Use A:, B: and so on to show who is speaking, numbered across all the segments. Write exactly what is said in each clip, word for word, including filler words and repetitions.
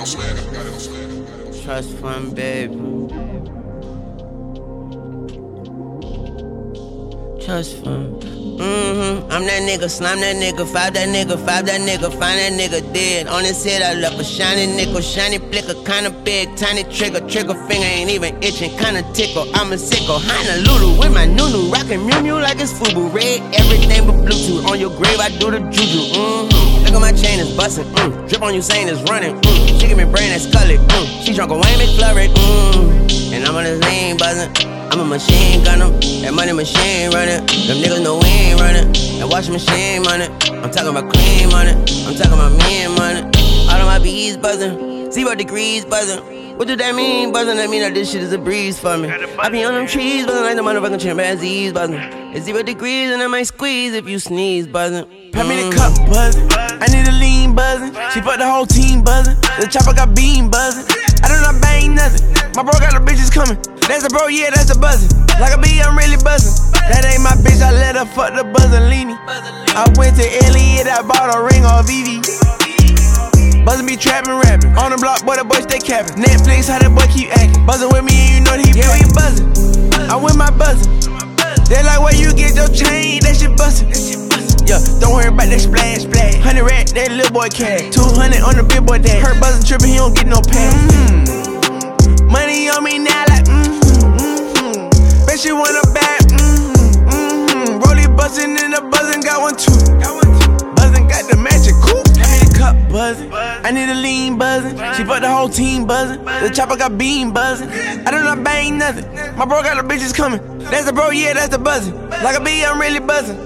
A: Trust fund, baby. Trust fund. Mm-hmm. I'm that nigga, slime that nigga, five that nigga, five that nigga, find that nigga dead. On his head, I left a shiny nickel, shiny flicker, kinda big, tiny trigger, trigger finger ain't even itching, kinda tickle. I'm a sicko, Honolulu with my nunu, rockin' Mew Mew like it's Fubu, red everything but Bluetooth. On your grave, I do the juju. Mm-hmm. Look at my chain, it's bustin'. Mm. Drip on you, saying it's running. Mm. She give me brain that's colored. Mm. She drunk a Wayne McFlurry. Mm. And I'm on this lane buzzin'. I'm a machine gunner, that money machine running. Them niggas know we ain't running. That washing machine money. I'm talking about clean money. I'm talking about me and money. All of my bees buzzing, zero degrees buzzing. What do that mean, buzzing? That mean that this shit is a breeze for me. I be on them trees buzzing like the motherfucking chimpanzees buzzing. It's zero degrees and I might squeeze if you sneeze buzzing.
B: Pass me the cup buzzing. I need a lean buzzing. She fucked the whole team buzzing. The chopper got beam buzzing. I do not bang nothing. My bro got the bitches coming. That's a bro, yeah, that's a buzzing. Like a bee, I'm really buzzing. That ain't my bitch, I let her fuck the Buzzolini. I went to Elliot, I bought a ring on V V. Buzzin' be trappin', rapping. On the block, boy, the boy stay capping. Netflix, how that boy keep acting. Buzzin' with me and you know that he yeah, we buzzin'. I win my buzzin'. They like where you get your chain, that shit bustin'. Yeah, don't worry about that splash, splash. Hundred rat, that little boy cash. Two hundred on the big boy dash. Hurt buzzin' trippin', he don't get no pass. Mm-hmm. Money on me now, like mm-hmm, mm-hmm. Bet she want a bad, mm-hmm, mm-hmm. Rollie buzzin' and the buzzin' got one too. Buzzin' got the magic coupe. I need a cup buzzin'. I need a lean buzzin'. She fucked the whole team buzzin'. The chopper got beam buzzin'. I do not bang nothing. My bro got the bitches coming. That's the bro, yeah, that's the buzzin'. Like a bee, I'm really buzzin'.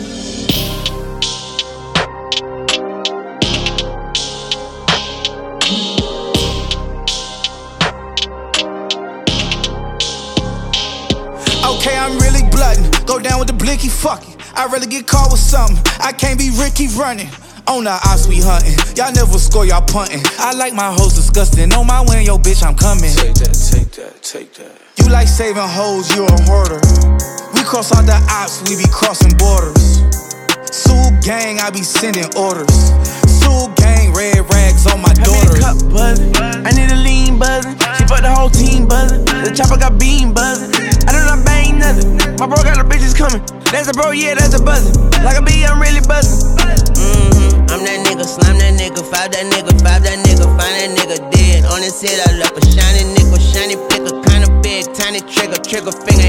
C: Okay, I'm really bloodin'. Go down with the blicky, fuck it. I really get caught with something. I can't be Ricky running. On the ops we hunting. Y'all never score, y'all punting. I like my hoes disgusting. On my way, yo bitch, I'm coming.
D: Take that, take that, take that.
C: You like saving hoes, you a hoarder. We cross all the ops, we be crossing borders. Soul gang, I be sending orders. Soul gang, red rags on my daughters.
B: I need a cup buzzin'. I need a lean buzzin'. She fucked the whole team buzzin'. The chopper got beam buzzin'. I do not bang nothing. My bro got the bitches coming. That's a bro, yeah, that's a buzzin'. Like a bee, I'm really buzzin'.
A: Mm-hmm. I'm that nigga, slime that nigga, five that nigga, five that nigga, find that nigga dead. On his head, I left a shiny nickel, shiny flicker, kinda big, tiny trigger, trigger finger